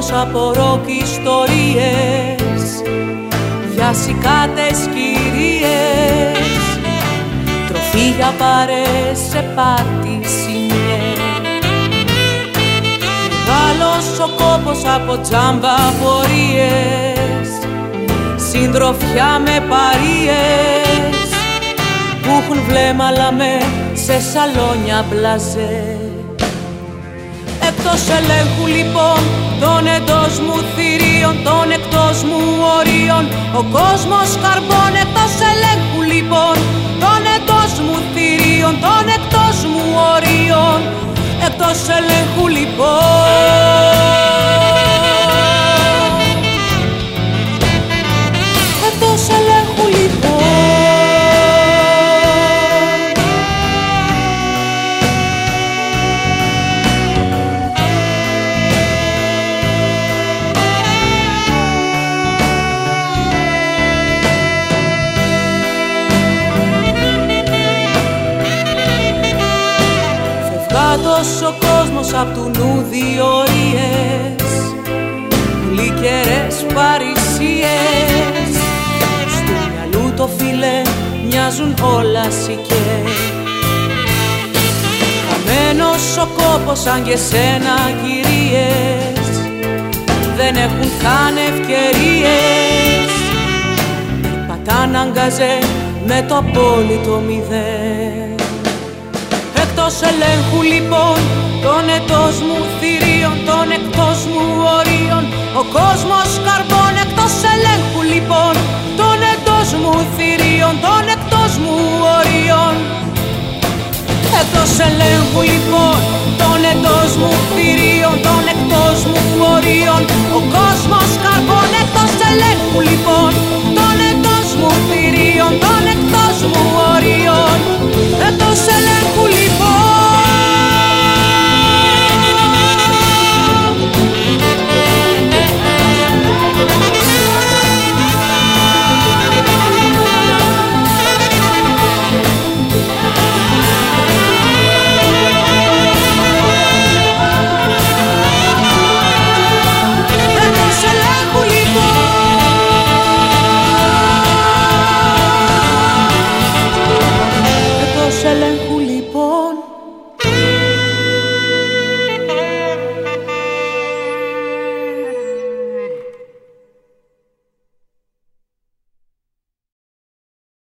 κόσμος από ροκ ιστορίες, για σικάτες κυρίες, τροφή για παρές σε πάρτι σημιές. Μεγάλος ο κόπος από τζάμπα πορείες, συντροφιά με παρείες που έχουν βλέμμα λαμέ σε σαλόνια μπλαζέ. Εκτός ελέγχου λοιπόν των εντός μου θηρίων, των εκτός μου ορίων, ο κόσμος καρμπών. Εκτός ελέγχου λοιπόν των εντός μου θηρίων, των εκτός μου ορίων, εκτός ελέγχου λοιπόν. Εκτός ελέγχου λοιπόν. Φευγάτος ο κόσμος απ' του νου διορίες, γλυκερές παρησίες, στο μυαλού το φιλέ μοιάζουν όλα σικές. Χαμένος ο κόπος σαν και σένα κυρίες, δεν έχουν καν ευκαιρίες, πατάν αγκαζέ με το απόλυτο μηδέν. Εκτός ελέγχου λοιπόν των εντός μου θηρίων, των εκτός μου ορίων, ο κόσμος καρμπών. Εκτός ελέγχου λοιπόν των εντός μου θηρίων, των εκτός μου ορίων, εκτός ελέγχου λοιπόν των εντός μου θηρίων, των εκτός μου ορίων, ο κόσμος καρμπών. Εκτός ελέγχου λοιπόν